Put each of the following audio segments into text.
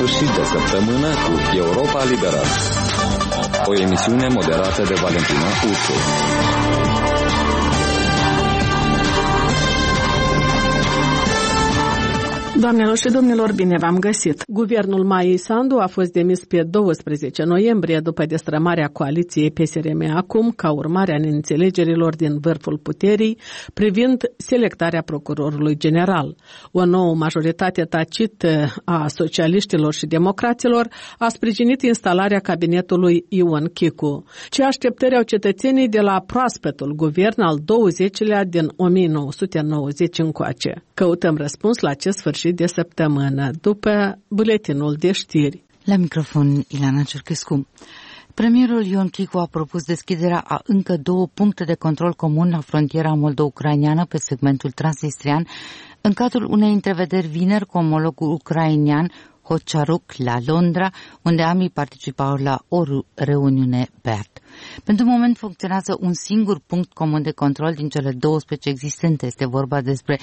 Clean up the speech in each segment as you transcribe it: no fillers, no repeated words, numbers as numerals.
sfârșit de săptămână cu Europa Liberă, o emisiune moderată de Valentina Ursu. Doamnelor și domnilor, bine v-am găsit! Guvernul Maiei Sandu a fost demis pe 12 noiembrie după destrămarea coaliției PSRM acum, ca urmare a neînțelegerilor din vârful puterii privind selectarea procurorului general. O nouă majoritate tacită a socialiștilor și democraților a sprijinit instalarea cabinetului Ion Chicu. Ce așteptări au cetățenii de la proaspetul guvern al 20-lea din 1990 încoace? Căutăm răspuns la acest sfârșit de săptămână, după buletinul de știri. La microfon, Ileana Cerchescu. Premierul Ion Chicu a propus deschiderea a încă 2 puncte de control comun la frontiera moldo-ucraineană pe segmentul transnistrian, în cadrul unei întrevederi vineri cu omologul ucrainean Hocharuk la Londra, unde ambii participau la o reuniune BERT. Pentru moment funcționează un singur punct comun de control din cele 12 existente. Este vorba despre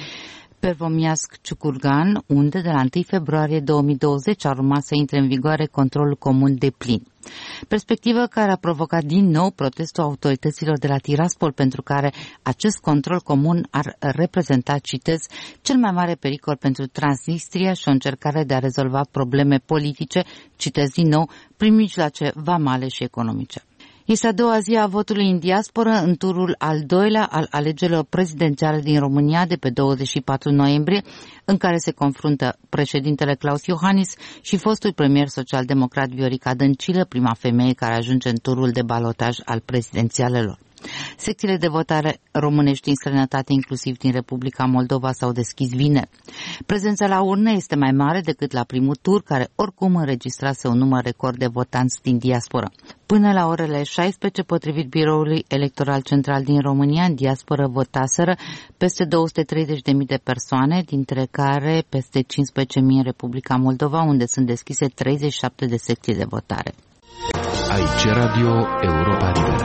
Pervomiasc-Ciucurgan, unde de la 1 februarie 2020 ar urma să intre în vigoare controlul comun deplin. Perspectivă care a provocat din nou protestul autorităților de la Tiraspol, pentru care acest control comun ar reprezenta, citez, cel mai mare pericol pentru Transnistria și o încercare de a rezolva probleme politice, citez din nou, prin mijloace vamale și economice. Este a doua zi a votului în diasporă în turul al doilea al alegerilor prezidențiale din România de pe 24 noiembrie, în care se confruntă președintele Klaus Iohannis și fostul premier social-democrat Viorica Dăncilă, prima femeie care ajunge în turul de balotaj al prezidențialelor. Secțiile de votare românești în străinătate, inclusiv din Republica Moldova, s-au deschis vineri. Prezența la urne este mai mare decât la primul tur, care oricum înregistrase un număr record de votanți din diasporă. Până la orele 16, potrivit Biroului Electoral Central din România, în diasporă votaseră peste 230.000 de persoane, dintre care peste 15.000 în Republica Moldova, unde sunt deschise 37 de secții de votare. Aici Radio Europa Liberă.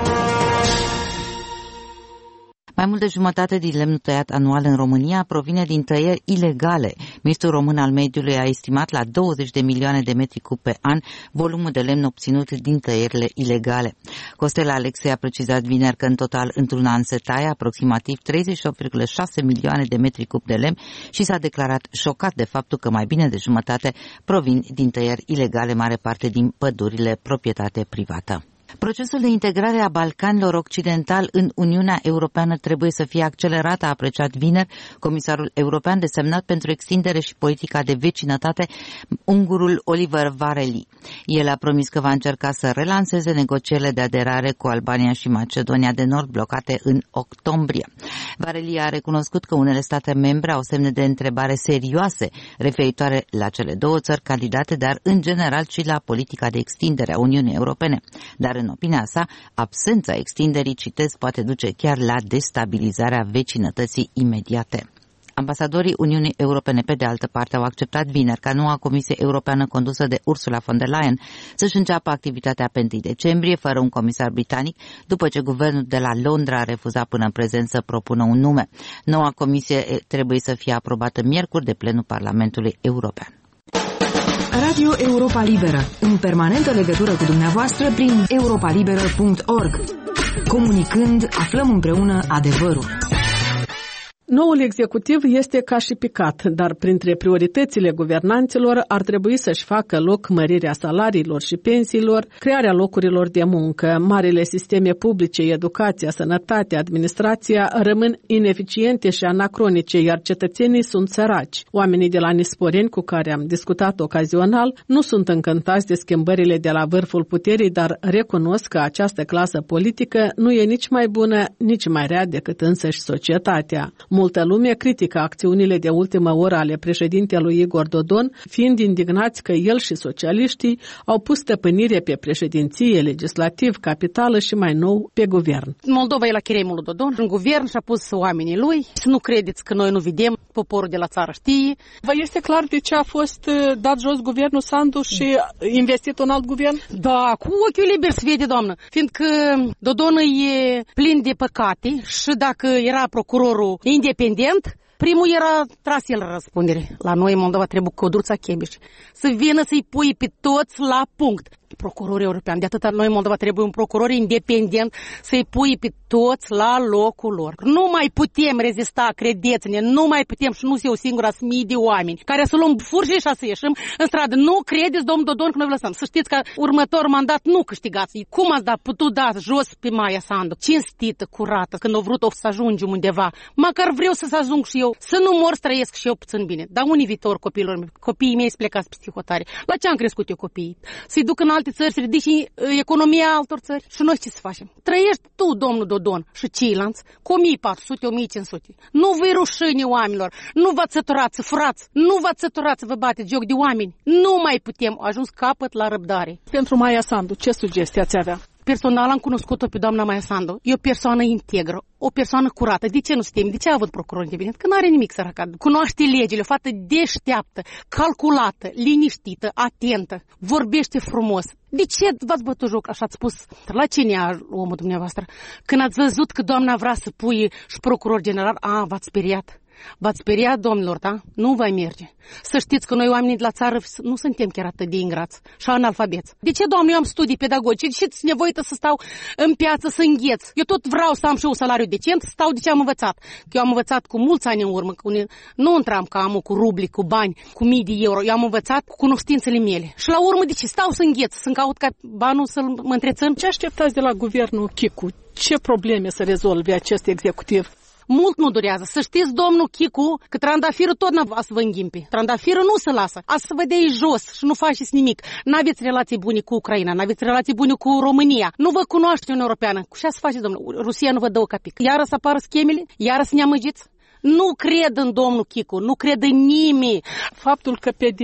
Mai mult de jumătate din lemnul tăiat anual în România provine din tăieri ilegale. Ministrul Român al Mediului a estimat la 20 de milioane de metri cub pe an volumul de lemn obținut din tăierile ilegale. Costel Alexei a precizat vineri că în total într-un an se taie aproximativ 38,6 milioane de metri cub de lemn și s-a declarat șocat de faptul că mai bine de jumătate provin din tăieri ilegale, mare parte din pădurile proprietate privată. Procesul de integrare a Balcanilor Occidentali în Uniunea Europeană trebuie să fie accelerat, a apreciat vineri comisarul european desemnat pentru extindere și politica de vecinătate, ungurul Oliver Varhelyi. El a promis că va încerca să relanseze negocierile de aderare cu Albania și Macedonia de Nord blocate în octombrie. Varhelyi a recunoscut că unele state membre au semne de întrebare serioase referitoare la cele 2 țări candidate, dar în general și la politica de extindere a Uniunii Europene. Dar în opinia sa, absența extinderii, citez, poate duce chiar la destabilizarea vecinătății imediate. Ambasadorii Uniunii Europene, pe de altă parte, au acceptat vineri ca noua Comisie Europeană condusă de Ursula von der Leyen să-și înceapă activitatea pe 1 decembrie, fără un comisar britanic, după ce guvernul de la Londra a refuzat până în prezent să propună un nume. Noua Comisie trebuie să fie aprobată miercuri de plenul Parlamentului European. Radio Europa Liberă, în permanentă legătură cu dumneavoastră prin europalibera.org. Comunicând, aflăm împreună adevărul. Noul executiv este ca și picat, dar printre prioritățile guvernanților ar trebui să-și facă loc mărirea salariilor și pensiilor, crearea locurilor de muncă. Marile sisteme publice, educația, sănătatea, administrația rămân ineficiente și anacronice, iar cetățenii sunt săraci. Oamenii de la Nisporeni, cu care am discutat ocazional, nu sunt încântați de schimbările de la vârful puterii, dar recunosc că această clasă politică nu e nici mai bună, nici mai rea decât însăși societatea. Multă lume critică acțiunile de ultimă oră ale președintelui Igor Dodon, fiind indignați că el și socialiștii au pus stăpânire pe președinție, legislativ, capitală și mai nou pe guvern. Moldova e la cheremul lui Dodon, în guvern și-a pus oamenii lui. Să nu credeți că noi nu vedem, poporul de la țară știe. Vă este clar de ce a fost dat jos guvernul Sandu și investit un alt guvern? Da, cu ochiul liber se vede, doamnă, fiindcă Dodon e plin de păcate și dacă era procurorul independent, Primul era tras el la răspundere. La noi în Moldova trebuie Codruța Khebiș să vină să-i pui pe toți la punct. Procuror european. De atâta noi în Moldova trebuie un procuror independent să-i pui pe toți la locul lor. Nu mai putem rezista, credeți-ne, nu mai putem și nu eu singura, sunt mii de oameni care să luăm furci și să ieșim în stradă. Nu credeți, domnul Dodon, că noi vă lăsăm. Să știți că următor mandat nu câștigați. Cum ați putut da jos pe Maia Sandu? Cinstită, curată, când au vrut să ajungem undeva. Măcar vreau să ajung și eu. Să nu mor, să trăiesc și eu puțin bine. Dar unii viitor copiilor mei? Copiii mei să plecați pe psihotare. La ce am crescut eu copiii? Să-i duc în alte țări, să ridici economia altor țări. Și noi ce să facem? Trăiești tu, domnul Dodon, și ceilalți cu 1400, 1500. Nu vă rușine oamenilor. Nu v-ați săturați să furați. Nu v-ați săturați să vă bateți joc de oameni. Nu mai putem. A ajuns capăt la răbdare. Pentru Maia Sandu, ce sugestii ați avea? Personal am cunoscut-o pe doamna Maia Sandu. E o persoană integră, o persoană curată. De ce nu se teme? De ce a avut procuror independent? Că nu are nimic săracat. Cunoaște legile, o fată deșteaptă, calculată, liniștită, atentă, vorbește frumos. De ce v-ați bătut joc, așa ați spus? La cine e omul dumneavoastră? Când ați văzut că doamna vrea să pui și procuror general, v-ați speriat. V-ați speriat, domnilor, da? Nu va merge. Să știți că noi oamenii de la țară nu suntem chiar atât de ingrați și analfabeți. De ce, doamne, eu am studii pedagogice? De ce ți nevoită să stau în piață să îngheț? Eu tot vreau să am și eu un salariu decent, să stau de ce am învățat. Că eu am învățat cu mulți ani în urmă, nu intram ca amul cu rubli, cu bani, cu mii de euro. Eu am învățat cu cunoștințele mele. Și la urmă, de ce stau să îngheț, să-mi caut ca banul să mă întrețin? Ce așteptați de la guvernul Chicu? Ce probleme să rezolve acest executiv? Mult nu durează. Să știți, domnul Chicu, că trandafirul tot n-a să vă înghimpe. Trandafirul nu se lasă. A să vă dea jos și nu faceți nimic. N-aveți relații bune cu Ucraina, n-aveți relații bune cu România. Nu vă cunoaște Uniunea Europeană. Cu ce să faceți, domnul? Rusia nu vă dă o capic. Iară să apară schemele? Iară să ne amăgiți? Nu cred în domnul Chicu, nu cred în nimeni. Faptul că PD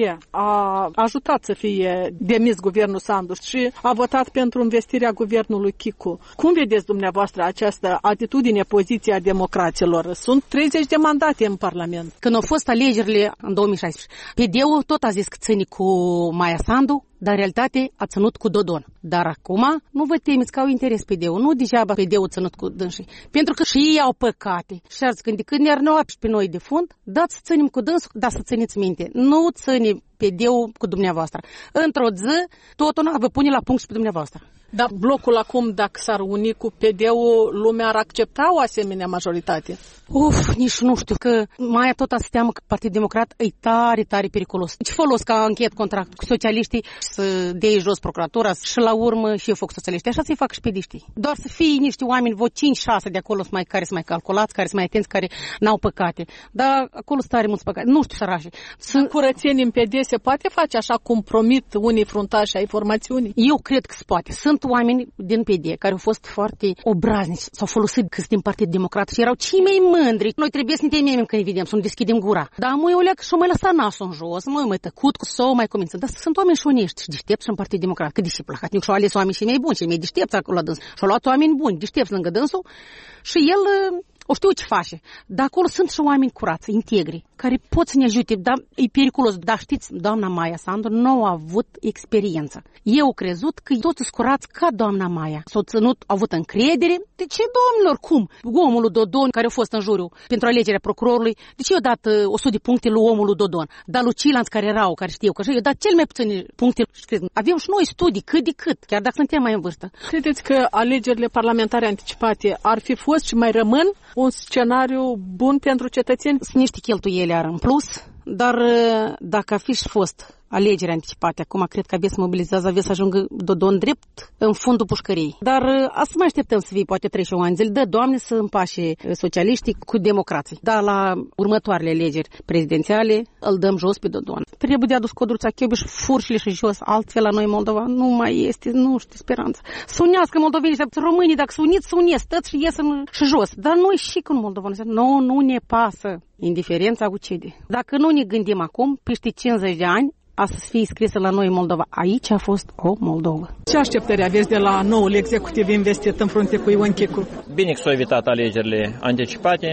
a ajutat să fie demis guvernul Sandu și a votat pentru investirea guvernului Chicu. Cum vedeți dumneavoastră această atitudine, poziția democraților? Sunt 30 de mandate în Parlament. Când au fost alegerile în 2016, PD-ul tot a zis că ține cu Maia Sandu, dar în realitate a ținut cu Dodon. Dar acum nu vă temeți că au interes PD-ul. Nu degeaba PD-ul ținut cu dânsii. Pentru că și ei au păcate. Și ar zic, când ne-ar și pe noi de fund, dați să ținem cu dânsul, dar să țineți minte. Nu ține PD-ul cu dumneavoastră. Într-o zi, totul vă pune la punct și pe dumneavoastră. Dar blocul acum, dacă s-ar uni cu PD-ul, lumea ar accepta o asemenea majoritate? Nici nu știu, că Maia tot se teamă că Partidul Democrat e tare, tare periculos. Ce folos ca închet contract cu socialiștii să dea jos procuratura și la urmă și eu fac socialiști. Așa să-i fac și pediștii. Doar să fie niște oameni, vă 5-6 de acolo care să mai calculați, care să mai atenți, care n-au păcate. Dar acolo sunt tare mulți păcate. Nu știu, sărași. Curățenie în PD se poate face așa cum promit unii fruntași ai formațiunii? Eu cred că se poate. Sunt oameni din PD care au fost foarte obraznici, s-au folosit că sunt din Partidul Democrat și erau cei mai mândri. Noi trebuie să ne temem când îi vedem, să nu deschidem gura. Dar mă eu leac și mai lăsa nasul în jos, mai tăcut cu sau mai convințând. Dar sunt oameni și onești și deștepți în Partidul Democrat. Că deși placat, și-au ales oameni și mai buni, și mai deștepți acolo la dâns. Și-au luat oameni buni, deștepți lângă dânsul și el o știu ce face. Dar acolo sunt și oameni curați, integri, care pot să ne ajute, dar e periculos. Dar știți, doamna Maia Sandu nu a avut experiență. Eu crezut că toți sunt curați ca doamna Maia. S-au ținut, au avut încredere. De ce, domnilor, cum? Omul lui Dodon, care a fost în juriu pentru alegerea procurorului, de ce i-a dat 100 de puncte lui omul lui Dodon? Dar lui ceilalți care erau, care știu că i-a dat cel mai puține puncte. Avem și noi studii, cât de cât, chiar dacă suntem mai în vârstă. Credeți că alegerile parlamentare anticipate ar fi fost și mai rămân un scenariu bun pentru cetățeni? Sunt niște cheltuieli în plus, dar dacă a fi și fost alegeri anticipate, acum cred că aveți să mobilizează, aveți să ajungă Dodon drept în fundul pușcăriei. Dar asta mai așteptăm să fie poate 31 ani zile. Dă, Doamne, să împașe socialiștii cu democrații. Dar la următoarele alegeri prezidențiale îl dăm jos pe Dodon. Trebuie de adus Codruța Khebiș furșile și jos, altfel la noi Moldova nu mai este, nu știu, speranță. Să unească moldovenii, românii, dacă se uniți, să uniți, tăți și ies și jos. Dar noi și cu Moldova, nu ne pasă. Indiferența ucide. Dacă nu ne gândim acum, peste 50 de ani, a să fie scrisă la noi Moldova. Aici a fost o Moldova. Ce așteptări aveți de la noul executiv investit în frunte cu Ion Chicu? Bine că s-au evitat alegerile anticipate.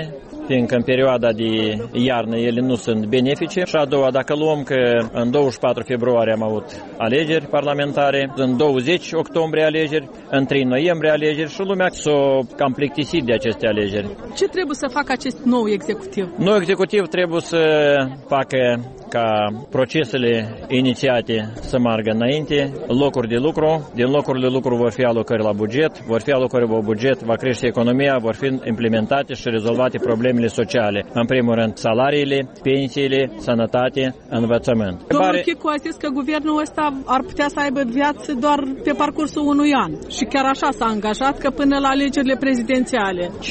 fiindcă în perioada de iarnă ele nu sunt benefice. Și a doua, dacă luăm că în 24 februarie am avut alegeri parlamentare, în 20 octombrie alegeri, în 3 noiembrie alegeri și lumea s-a cam plictisit de aceste alegeri. Ce trebuie să facă acest nou executiv? Nou executiv trebuie să facă ca procesele inițiate să meargă înainte, locuri de lucru, din locurile de lucru vor fi alocări la buget, vor fi alocări la buget, va crește economia, vor fi implementate și rezolvate problemele sociale. În primul rând, salariile, pensiile, sănătate, învățământ. Domnul Chicu a zis că guvernul ăsta ar putea să aibă viață doar pe parcursul unui an. Și chiar așa s-a angajat că până la alegerile prezidențiale. Și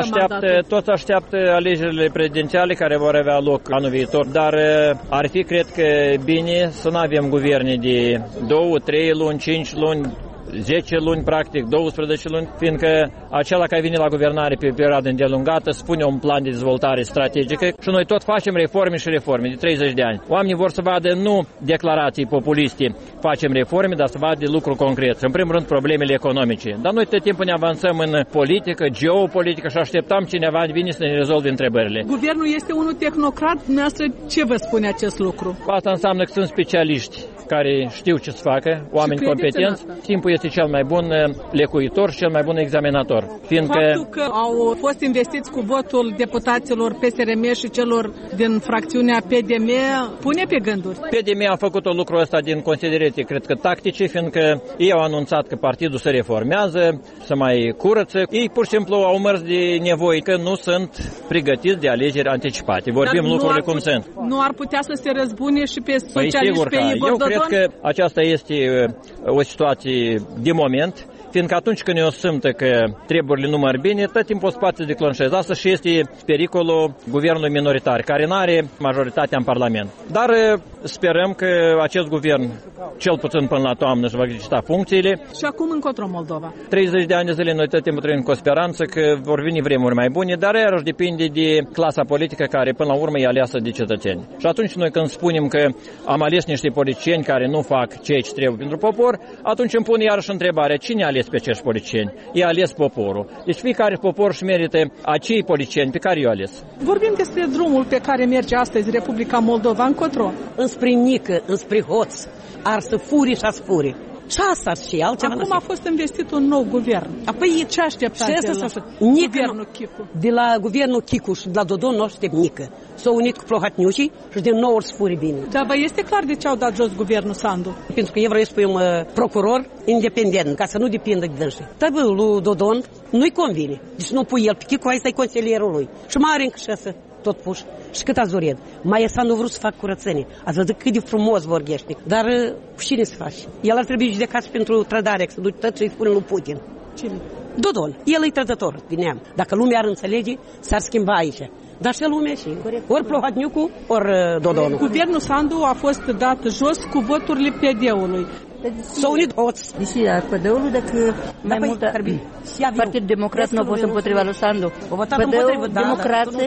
toți așteaptă alegerile prezidențiale care vor avea loc anul viitor, dar ar fi, cred că, bine să nu avem guverne de 2, 3 luni, 5 luni, 10 luni, practic, 12 luni, fiindcă acela care vine la guvernare pe perioadă îndelungată spune un plan de dezvoltare strategică și noi tot facem reforme și reforme de 30 de ani. Oamenii vor să vadă nu declarații populiste, facem reforme, dar să vadă lucruri concrete. În primul rând, problemele economice. Dar noi tot timpul ne avansăm în politică, geopolitică și așteptăm cineva vine să ne rezolve întrebările. Guvernul este unul tehnocrat, dumneavoastră ce vă spune acest lucru? Asta înseamnă că sunt specialiști care știu ce să facă, oameni competenți. Timpul este cel mai bun lecuitor și cel mai bun examinator. Faptul că au fost investiți cu votul deputaților PSRM și celor din fracțiunea PDM pune pe gânduri. PDM a făcut lucrul ăsta din considerente, cred că tactice, fiindcă ei au anunțat că partidul se reformează, se mai curăță. Ei pur și simplu au mers de nevoi, că nu sunt pregătiți de alegeri anticipate. Vorbim lucrurile cum sunt. Nu ar putea să se răzbune și pe socialiști, pe Igor Dodon? Eu cred că aceasta este o situație de moment, fiindcă atunci când eu simt că treburile nu merg bine, tot timpul poate să declanșeze. Asta și este pericolul guvernului minoritar, care nu are majoritatea în Parlament. Dar sperăm că acest guvern, cel puțin până la toamnă, își va exercita funcțiile. Și acum încotro Moldova? 30 de ani de zile noi tot timpul trăim cu o speranță că vor veni vremuri mai bune, dar iarăși depinde de clasa politică care până la urmă e aleasă de cetățeni. Și atunci noi când spunem că am ales niște politicieni care nu fac ceea ce trebuie pentru popor, atunci îmi pun iarăși întrebarea, cine a ales pe acești politicieni? I-a ales poporul. Deci fiecare popor își merită acei politicieni pe care i-a ales. Vorbim despre drumul pe care merge astăzi Republica Moldova încotro. Înspre Nică, înspre Hoț, ar să furi și a furi. Și asta și altceva. Acum a fost investit un nou guvern. Apoi ce așteptați de la guvernul Chicu? De la guvernul Chicu și de la Dodon nu aștept nică. S-au unit cu Plohatniușii și din nou ori să furi bine. Dar vă este clar de ce au dat jos guvernul Sandu? Pentru că eu vreau să spui un procuror independent, ca să nu depindă de dânsii. Dar lui Dodon nu-i convine. Deci nu pui el pe Chicu, hai să-i consilierul lui. Și mai are încă șase. Tot puși. Și cât ați dorit. Mai Sandu vrut să fac curățenie. Ați văzut cât de frumos vorbește. Dar cu cine să faci? El ar trebui judecat pentru trădare, să duci tot ce îi spune lui Putin. Cine? Dodon. El e trădător din neam. Dacă lumea ar înțelege, s-ar schimba aici. Dar și lumea și ori Plohatniucu, ori Dodonul. Guvernul Sandu a fost dat jos cu voturile PD-ului. S-au unit toți. Deși a PD-ului, dacă mai multă Partidul Democrat nu a fost împotriva lui Sandu. PD-ul, democrații,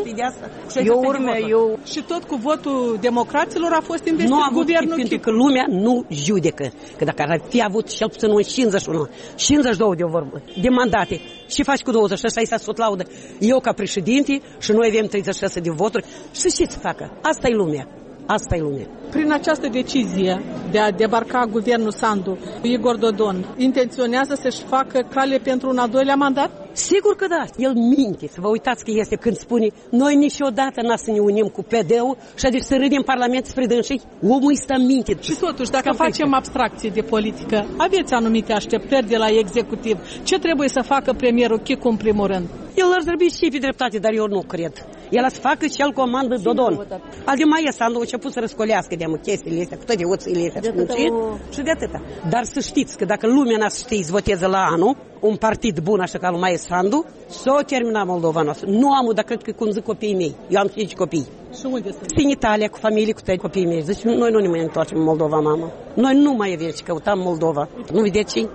eu... Și tot cu votul democraților a fost investit guvernul Chicu. Pentru că lumea nu judecă. Că dacă ar fi avut cel puțin un 51, 52 de mandate, și faci cu 26, ai să laudă. Eu ca președinte și noi avem 36 de voturi. Și ce să facă? Asta e lumea. Asta e lumea. Prin această decizie de a debarca guvernul Sandu, Igor Dodon intenționează să-și facă cale pentru un al doilea mandat? Sigur că da. El minte. Să vă uitați că este când spune noi niciodată n-a să ne unim cu PD-ul și adică să râdem Parlament spre dânsii. Omul îi stă minte. Și totuși, dacă facem abstracție de politică, aveți anumite așteptări de la executiv. Ce trebuie să facă premierul Chicu în primul rând? El ar trebui și pe dreptate, dar eu nu cred. El a să facă și el comandă Dodon. Ademaia Sandu a început să răscolească de chestiile astea, cu toate oțile astea și de atâta. Dar să știți că dacă lumea n-a să știe să voteze la anul, un partid bun așa ca lui Maia Sandu, s-o termina Moldova noastră. Nu am, dar cred că cum zic copiii mei. Eu am 5 copii. Și unde sunt? În Italia, cu familie, cu tăi copiii mei. Deci noi nu ne mai întoarcem în Moldova, mamă. Noi nu mai avem ce căutam Moldova. Nu vedeți ce?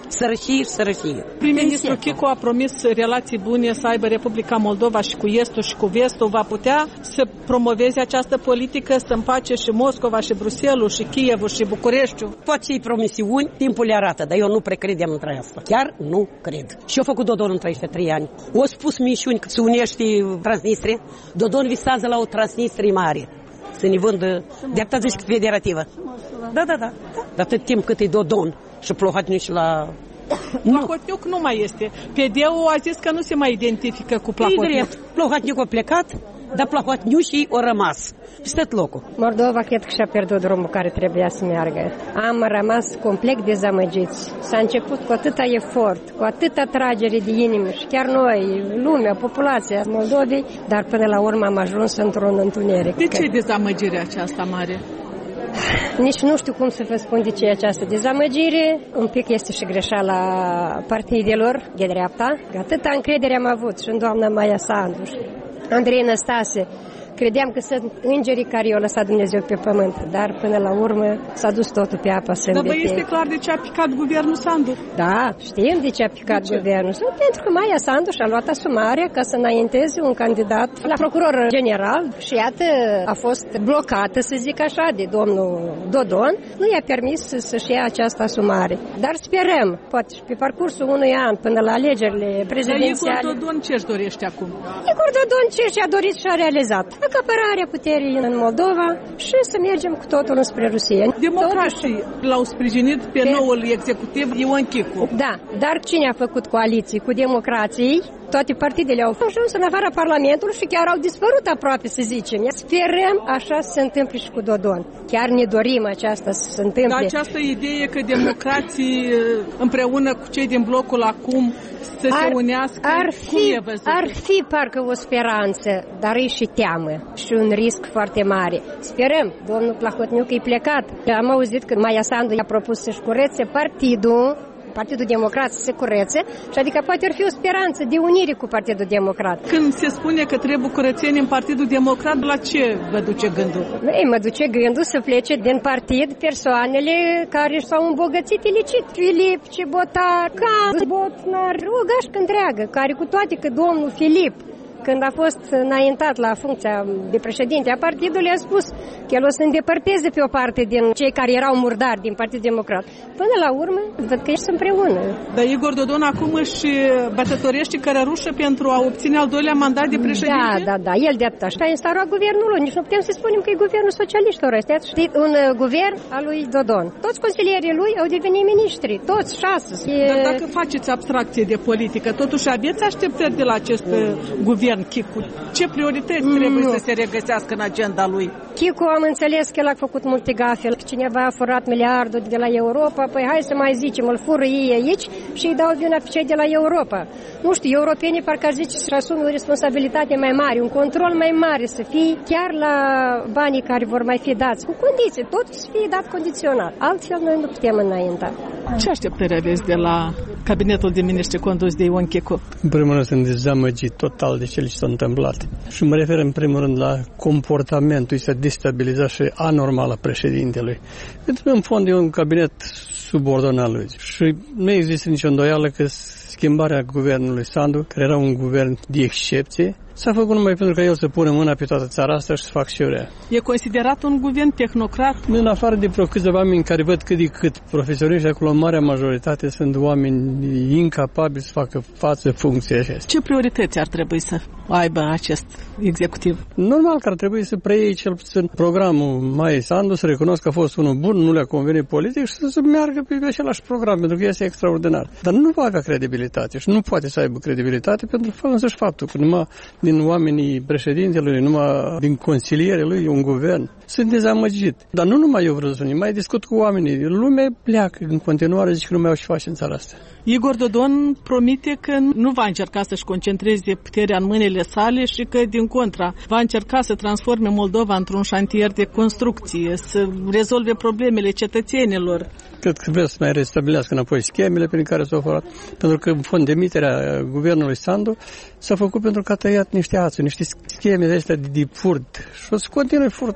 Sărășie și sărășie. Prim-ministru Chicu a promis relații bune să aibă Republica Moldova și cu Estul și cu Vestul. Va putea să promoveze această politică, să împace și Moscova și Bruselul și Kievul și Bucureștiul? Toate cei promisiuni, timpul le arată, dar eu nu precredem între asta. Chiar nu cred. Și eu făcut Dodon în 33 ani. O spus mișuni că se unește Transnistria. Dodon visează la o Transnistrie mare. Să ne vândă dreapta zici federativă. Da. De atât timp cât e Dodon și Plahotniuc și la... Plahotniuc nu mai este. PD-ul a zis că nu se mai identifică cu Plahotniuc. Plahotniuc a plecat, dar Plahotniuc și a rămas. Peste locul. Moldova cred că și-a pierdut drumul care trebuia să meargă. Am rămas complet dezamăgiți. S-a început cu atâta efort, cu atâta tragere de inimă și chiar noi, lumea, populația Moldovei, dar până la urmă am ajuns într-un întuneric. De ce dezamăgirea aceasta mare? Nici nu știu cum să vă spun de ce e această dezamăgire. Un pic este și greșeala partidelor de dreapta. Atâta încredere am avut și în doamna Maia Sandu și Andrei Năstase. Credeam că sunt îngerii care i-au lăsat Dumnezeu pe pământ, dar până la urmă s-a dus totul pe apa sâmbetei. Dar este clar de ce a picat guvernul Sandu. Da, știm de ce a picat guvernul Sandu, pentru că Maia Sandu și-a luat asumarea ca să înainteze un candidat la procuror general și iată a fost blocată, să zic așa, de domnul Dodon. Nu i-a permis să-și ia această asumare. Dar sperăm, poate și pe parcursul unui an până la alegerile prezidențiale. Dar Igor Dodon ce-și dorește acum? Igor Dodon ce și-a dorit și-a realizat. Acapararea puterii în Moldova și să mergem cu totul înspre Rusia. Democrații l-au sprijinit pe noul executiv Ion Chicu. Da, dar cine a făcut coaliții cu democrații? Toate partidele au ajuns în afara Parlamentului și chiar au dispărut aproape, să zicem. Sperăm așa să se întâmple și cu Dodon. Chiar ne dorim aceasta să se întâmple. Dar această idee că democrații împreună cu cei din blocul acum să se unească, ar fi parcă o speranță, dar e și teamă și un risc foarte mare. Sperăm, domnul Plahotniuc e plecat. Am auzit că Maia Sandu i-a propus să-și curețe Partidul Democrat să se curețe, și adică poate ar fi o speranță de unire cu Partidul Democrat. Când se spune că trebuie curățenie în Partidul Democrat, la ce vă duce gândul? Ei, mă duce gândul să plece din partid persoanele care s-au îmbogățit ilicit. Filip, Cibotar, Can, Botnar, o gașcă întreagă, care cu toate că domnul Filip, când a fost înaintat la funcția de președinte a partidului, a spus că el o să îndepărteze pe o parte din cei care erau murdari din Partidul Democrat. Până la urmă, văd că ești împreună. Dar Igor Dodon acum își bătătorește cărărușă pentru a obține al doilea mandat de președinte? Da, el de atâta. Și a instaurat guvernul lui. Nici nu putem să spunem că e guvernul socialist. Un guvern al lui Dodon. Toți consilierii lui au devenit miniștri. Toți 6. Dar dacă faceți abstracție de politică, totuși aveți așteptări de la acest guvern Chicu? Ce priorități trebuie să se regăsească în agenda lui? Chicu, am înțeles că el a făcut multe gafe. Cineva a furat miliardul de la Europa, păi hai să mai zicem, îl fură ei aici și îi dau vina pe cei de la Europa. Nu știu, europenii parcă ar zice să asume o responsabilitate mai mare, un control mai mare, să fie chiar la banii care vor mai fi dați, cu condiții, totul să fie dat condiționat. Altfel noi nu putem înainta. Ce așteptări aveți de la cabinetul de miniștri condus de Ion Chicu? În primul rând sunt dezamăgit total de ce li s-a întâmplat. Și mă refer în primul rând la comportamentul ăsta destabilizat și anormal a președintelui. Pentru că în fond e un cabinet subordonat lui. Și nu există nicio îndoială că schimbarea guvernului Sandu, care era un guvern de excepție, s-a făcut numai pentru că el să pune mâna pe toată țara asta și să facă ce vrea. E considerat un guvern tehnocrat? În afară de vreo câțiva oameni care văd cât de cât profesioniști, acolo marea majoritate sunt oameni incapabili să facă față funcției acestea. Ce priorități ar trebui să aibă acest executiv? Normal că ar trebui să preie cel puțin programul Maiei Sandu, să recunosc că a fost unul bun, nu le-a convenit politic și să meargă pe același program, pentru că este extraordinar. Dar nu va avea credibilitate și nu poate să aibă credibilitate pentru însăși faptul că numai din oamenii președintelui, numai din consilierii lui, un guvern. Sunt dezamăgit. Dar nu numai eu vreau să spun, mai discut cu oamenii. Lumea pleacă în continuare, zic că nu mai au ce face în țara asta. Igor Dodon promite că nu va încerca să-și concentreze puterea în mâinile sale și că, din contra, va încerca să transforme Moldova într-un șantier de construcție, să rezolve problemele cetățenilor. Cred că vrea să mai restabilească înapoi schemele prin care s-au furat. Pentru că, în fond, demiterea guvernului Sandu s-a făcut pentru că a tăiat niște ațuri, niște scheme de astea de furt. Și o să continue furtul în continuare.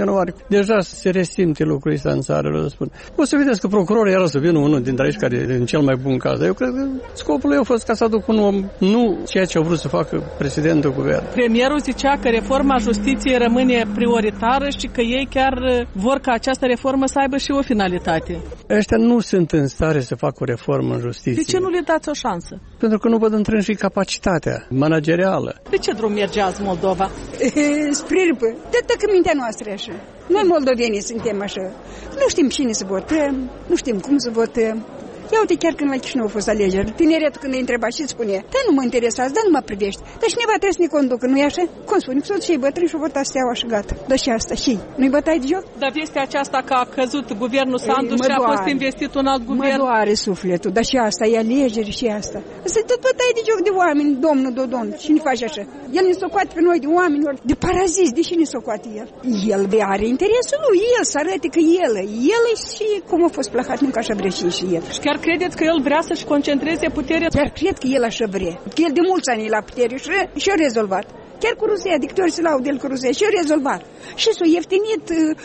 ianuarie. Deja se resimte lucrul ăsta în țară, vă spun. O să vedeți că procurorul era să vină unul dintre aici care e în cel mai bun caz. Eu cred că scopul lui a fost ca să aducă un om, nu ceea ce a vrut să facă presidentul guvern. Premierul zicea că reforma justiției rămâne prioritară și că ei chiar vor ca această reformă să aibă și o finalitate. Ăștia nu sunt în stare să facă o reformă în justiție. De ce nu le dați o șansă? Pentru că nu văd întrâns și capacitatea managerială. Pe ce drum merge azi Moldova? Spre râpă. De că mintea noastră așa. Noi moldovenii suntem așa. Nu știm cine să votăm, nu știm cum să votăm. Ia uite, chiar când la Chișinău au fost alegeri, tineretul când îi întreba și spune, dar nu mă interesați, dar nu mă privești, dar cineva trebuie să ne conducă, nu-i așa? Cum spune, soț și bătrâni și-o vota steaua și gata. Dar și asta, și nu-i bătaie de joc? Dar vestea aceasta că a căzut guvernul Sandu și a fost investit un alt guvern. Mă doare sufletul, dar și asta, e alegeri și asta. Asta tot bătaie de joc de oameni, domnul Dodon, și ne face așa. El ne socoate pe noi de oameni, de paraziți, de cine socoate el? El are interesul lui, el să arate că el e și cum a fost plahat, nu că așa vrea și el. Și chiar credeți că el vrea să-și concentreze puterea? Chiar cred că el așa vrea. Că el de mulți ani e la putere și-a rezolvat. Chiar cu Rusia, dictori se laudă el cu Rusia și-a rezolvat. Și s-a ieftinit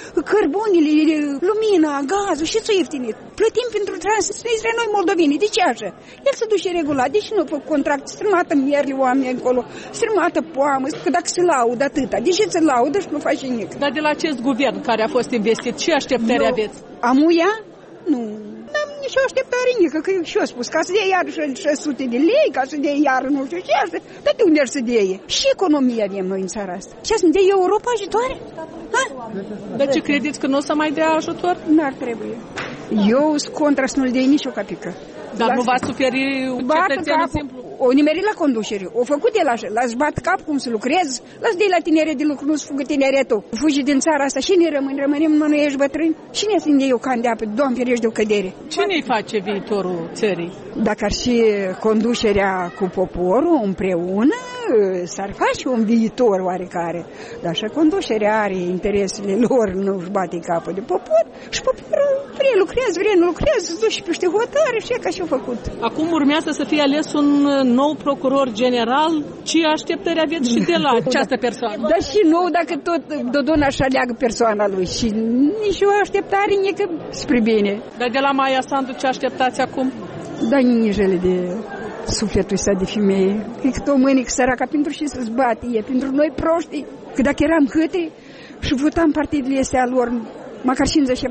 cărbunile, lumina, gazul și s-a ieftinit. Plătim pentru Transnistria noi moldovenii. De ce așa? El se duce regulat. De ce nu fac contract? Strâmată mierli oameni acolo, strâmată poamă. Că dacă se laudă atâta, de ce se laudă și nu face nimic? Dar de la acest guvern care a fost investit, ce așteptări aveți? Amuia? Nu. N-am nici o așteptare nică, că și eu spus, ca să dea iar 600 de lei, ca să dea iar nu știu ce asta, dar de unde ar să dea? Și economie avem noi în țara asta. Ce să ne dea Europa ajutoare? Ha? Dar ce credeți că nu o să mai dea ajutor? N-ar trebui. Eu sunt contra să nu-l dea nici o capică. Dar nu va suferi cetățenul simplu? O nimerit la conducere, o făcut el așa, l-ați bat cap cum să lucrezi, l-ați dea la tineret de lucru, nu-ți fugă tineretul. Fugi din țara asta, cine rămânem, nu ești bătrâni? Cine să-mi dea eu candeapă, Doamne ferești de o cădere? Cine-i face viitorul țării? Dacă ar și conducerea cu poporul împreună, s-ar face un viitor oarecare. Dar așa conducerea are interesele lor, nu-și bate capul de popor și poporul vrea lucrează, nu lucrează, se duce peste hotare și e ca și-a făcut. Acum urmează să fie ales un nou procuror general. Ce așteptări aveți și de la această persoană? Dar și nou, dacă tot Dodon așa leagă persoana lui și nici o așteptare nică spre bine. Dar de la Maia Sandu ce așteptați acum? Da, nici ele de sufletul ăsta de femeie. Cred că o mânică săraca pentru și să-ți bate e, pentru noi proști. Că dacă eram hâtri și votam partidele astea lor, măcar 50%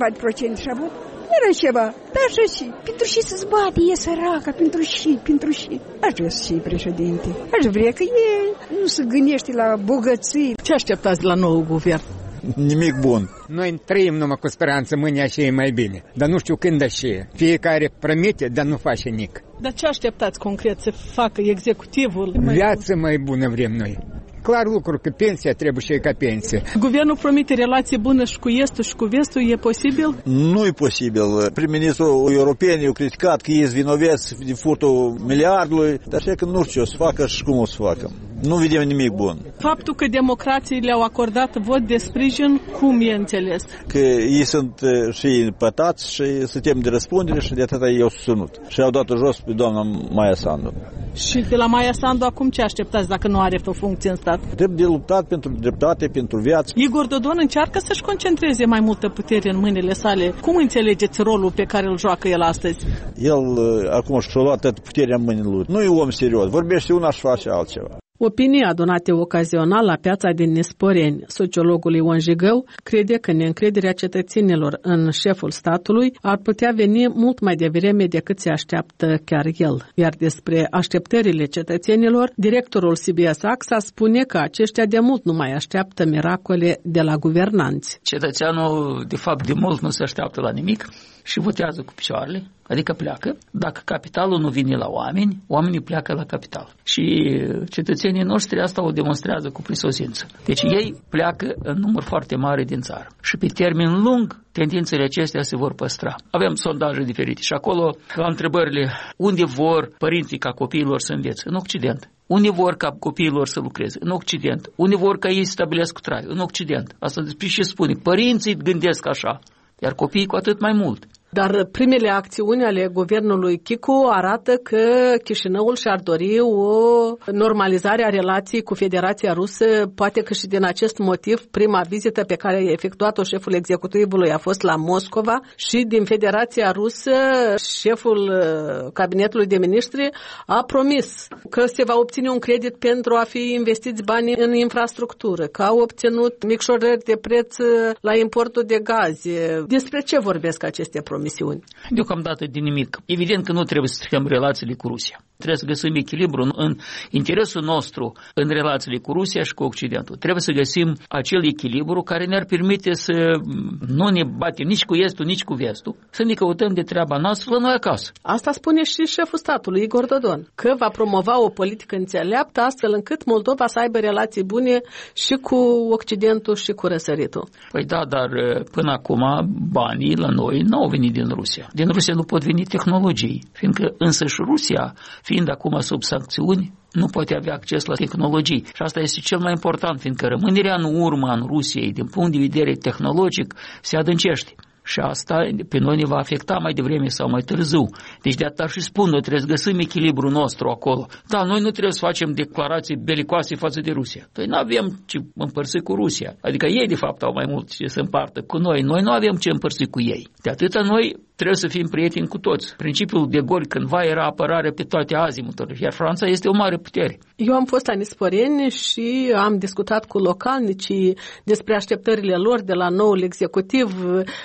și avut, era ceva, dar așa și, pentru și să-ți bate, e săraca, pentru și. Aș vrea să fie președinte. Aș vrea că el nu se gândește la bogății. Ce așteptați de la nou guvern? Nimic bun. Noi trăim numai cu speranță, mâine așa e mai bine. Dar nu știu când așa e. Fiecare promite, dar nu face nimic. Dar ce așteptați concret să facă executivul? Viață mai bună vrem noi. Clar lucru că pensia trebuie și ca pensie. Guvernul promite relații bune și cu estul și cu vestul, e posibil? Nu e posibil. Prim-ministrul european a criticat că ei sunt vinovați de furtul miliardului, dar așa că nu știu ce o să facă și cum o să facă. Nu vedem nimic bun. Faptul că democrații le-au acordat vot de sprijin, cum e înțeles? Că ei sunt și pătați și se tem de răspundere și de atâta ei au susținut. Și au dat jos pe doamna Maia Sandu. Și de la Maia Sandu acum ce așteptați dacă nu are funcție în stat? Trebuie de luptat pentru dreptate, pentru viață. Igor Dodon încearcă să-și concentreze mai multă putere în mâinile sale. Cum înțelegeți rolul pe care îl joacă el astăzi? El acum și-a luat toată puterea în mâinile lui. Nu e om serios. Vorbește una și face altceva. Opinii adunate ocazional la piața din Nesporeni. Sociologul Ion Jigău crede că neîncrederea cetățenilor în șeful statului ar putea veni mult mai devreme decât se așteaptă chiar el. Iar despre așteptările cetățenilor, directorul CBS AXA spune că aceștia de mult nu mai așteaptă miracole de la guvernanți. Cetățeanul, de fapt, de mult nu se așteaptă la nimic și votează cu picioarele, adică pleacă. Dacă capitalul nu vine la oameni, oamenii pleacă la capital. Și cetățenii noștri asta o demonstrează cu prisosință. Deci ei pleacă în număr foarte mare din țară. Și pe termen lung, tendințele acestea se vor păstra. Avem sondaje diferite și acolo, la întrebările, unde vor părinții ca copiilor să învețe? În Occident. Unde vor ca copiilor să lucreze? În Occident. Unde vor ca ei să stabilesc trai? În Occident. Asta despre ce spune. Părinții gândesc așa, iar copiii cu atât mai mult. Dar primele acțiuni ale guvernului Chicu arată că Chișinăul și-ar dori o normalizare a relației cu Federația Rusă, poate că și din acest motiv prima vizită pe care a efectuat-o șeful executivului a fost la Moscova și din Federația Rusă șeful cabinetului de ministri a promis că se va obține un credit pentru a fi investiți bani în infrastructură, că au obținut micșorări de preț la importul de gaze. Despre ce vorbesc aceste promisiuni? Deocamdată de nimic. Evident că nu trebuie să stricăm relațiile cu Rusia. Trebuie să găsim echilibru în interesul nostru în relațiile cu Rusia și cu Occidentul. Trebuie să găsim acel echilibru care ne-ar permite să nu ne batem nici cu Estul, nici cu Vestul, să ne căutăm de treaba noastră la noi acasă. Asta spune și șeful statului, Igor Dodon, că va promova o politică înțeleaptă astfel încât Moldova să aibă relații bune și cu Occidentul și cu răsăritul. Păi da, dar până acum banii la noi nu au venit din Rusia. Din Rusia nu pot veni tehnologii, fiindcă însăși Rusia, fiind acum sub sancțiuni, nu poate avea acces la tehnologii. Și asta este cel mai important, fiindcă rămânerea în urmă în Rusiei, din punct de vedere tehnologic, se adâncește. Și asta pe noi ne va afecta mai devreme sau mai târziu. Deci de atât și spun, noi trebuie să găsim echilibrul nostru acolo. Da, noi nu trebuie să facem declarații belicoase față de Rusia. Noi nu avem ce împărți cu Rusia. Adică ei de fapt au mai mult ce să împartă cu noi. Noi nu avem ce împărți cu ei. De atâta noi trebuie să fim prieteni cu toți. Principiul de Gaulle cândva era apărare pe toate azimuturile, iar Franța este o mare putere. Eu am fost la Nisporeni și am discutat cu localnicii despre așteptările lor de la noul executiv,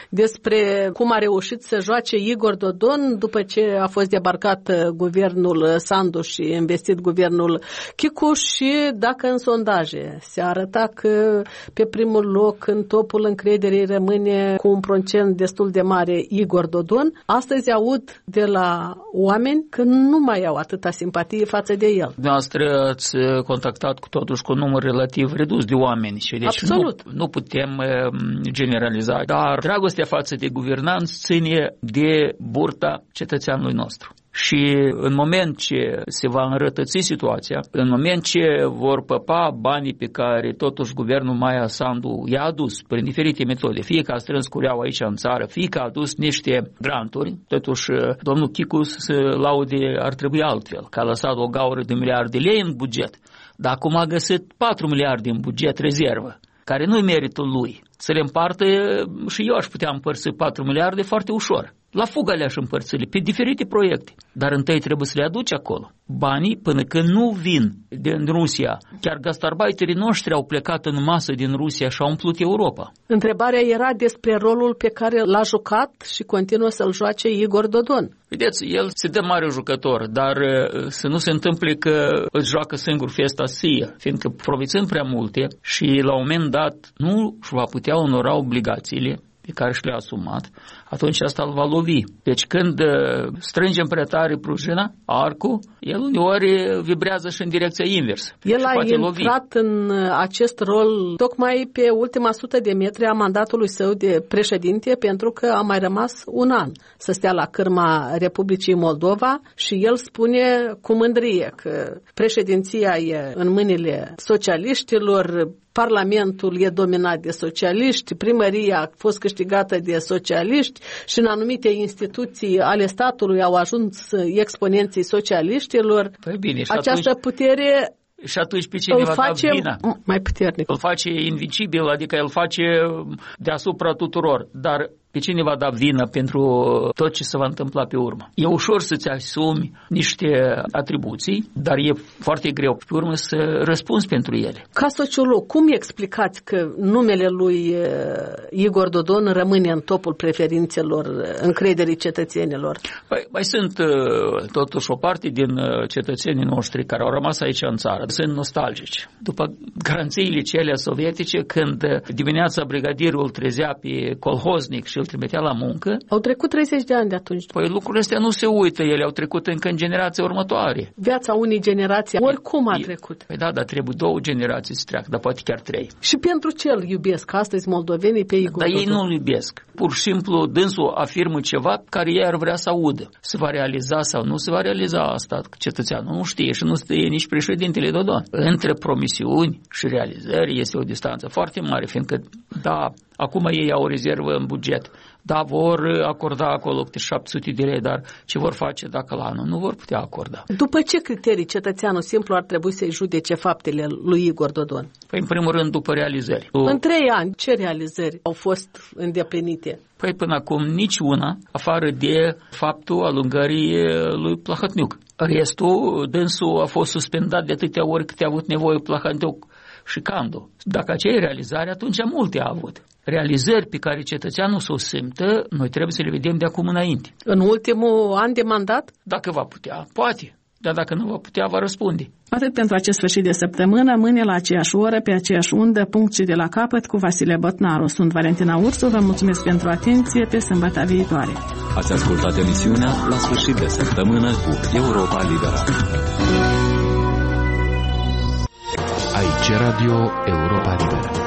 despre cum a reușit să joace Igor Dodon după ce a fost debarcat guvernul Sandu și investit guvernul Chicu și dacă în sondaje se arăta că pe primul loc în topul încrederii rămâne cu un procent destul de mare Igor Dodon, astăzi aud de la oameni că nu mai au atâta simpatie față de el. Dumneavoastră ați contactat totuși cu un număr relativ redus de oameni și deci nu putem generaliza, dar dragostea față de guvernanți ține de burta cetățeanului nostru. Și în moment ce se va înrătăți situația, în moment ce vor păpa banii pe care totuși guvernul Maia Sandu i-a adus prin diferite metode, fie că a strâns cureaua aici în țară, fie că a adus niște granturi, totuși domnul Chicu să laude ar trebui altfel, că a lăsat o gaură de miliarde de lei în buget, dar acum a găsit 4 miliarde în buget rezervă, care nu-i meritul lui. Să le împartă și eu aș putea împărți 4 miliarde foarte ușor. La fugă le-aș împărțile, pe diferite proiecte. Dar întâi trebuie să le aduci acolo. Banii, până când nu vin din Rusia, chiar gastarbeiterii noștri au plecat în masă din Rusia și au umplut Europa. Întrebarea era despre rolul pe care l-a jucat și continuă să-l joace Igor Dodon. Vedeți, el se dă mare jucător, dar să nu se întâmple că îți joacă singur festa ție, fiindcă promițând prea multe și la un moment dat nu își va putea onora obligațiile pe care și le-a asumat, atunci asta îl va lovi. Deci când strângem prea tare prужина, arcul, el uneori vibrează și în direcția inversă. El a intrat în acest rol tocmai pe ultima 100 de metri a mandatului său de președinte, pentru că a mai rămas un an să stea la cârma Republicii Moldova și el spune cu mândrie că președinția e în mâinile socialiștilor, Parlamentul e dominat de socialiști, primăria a fost câștigată de socialiști și în anumite instituții ale statului au ajuns exponenții socialiștilor. Păi bine, și această putere și atunci pe cine va da vina? Mai puternic. Îl face invincibil, adică îl face deasupra tuturor, dar pe cine va da vină pentru tot ce se va întâmpla pe urmă? E ușor să-ți asumi niște atribuții, dar e foarte greu pe urmă să răspunzi pentru ele. Ca sociolog, cum explicați că numele lui Igor Dodon rămâne în topul preferințelor încrederii cetățenilor? Mai sunt totuși o parte din cetățenii noștri care au rămas aici în țară. Sunt nostalgici. După garanțiile cele sovietice, când dimineața brigadierul trezea pe colhoznic și îl trimitea la muncă. Au trecut 30 de ani de atunci. Păi lucrurile astea nu se uită, ele au trecut încă în generația următoare. Viața unei generații oricum a trecut. Păi da, dar trebuie 2 generații să treacă, dar poate chiar 3. Și pentru ce îl iubesc astăzi moldovenii pe Igor Dodon? Dar ei nu-l iubesc. Pur și simplu dânsul afirmă ceva care ei ar vrea să audă. Se va realiza sau nu se va realiza asta, cetățeanul nu știe și nu știe nici președintele Dodon. Între promisiuni și realizări este o distanță foarte mare, fiindcă, da, acum ei au o rezervă în buget, Da, vor acorda acolo câte 700 de lei, dar ce vor face dacă la anul? Nu vor putea acorda. După ce criterii cetățeanul simplu ar trebui să-i judece faptele lui Igor Dodon? Păi, în primul rând, după realizări. În 3 ani, ce realizări au fost îndeplinite? Păi, până acum, nici una, afară de faptul alungării lui Plahotniuc. Restul, dânsul a fost suspendat de atâtea ori câte a avut nevoie Plahotniuc și Candu. Dacă aceea e realizare, atunci multe a avut. Realizări pe care cetățeanul să o simtă, noi trebuie să le vedem de acum înainte. În ultimul an de mandat? Dacă va putea, poate. Dar dacă nu va putea, va răspunde. Atât pentru acest sfârșit de săptămână, mâine la aceeași oră, pe aceeași undă, punct și de la capăt, cu Vasile Botnaru. Sunt Valentina Ursu, vă mulțumesc pentru atenție, pe sâmbătă viitoare. Ați ascultat emisiunea La sfârșit de săptămână cu Europa Liberă. Aici Radio Europa Liberă.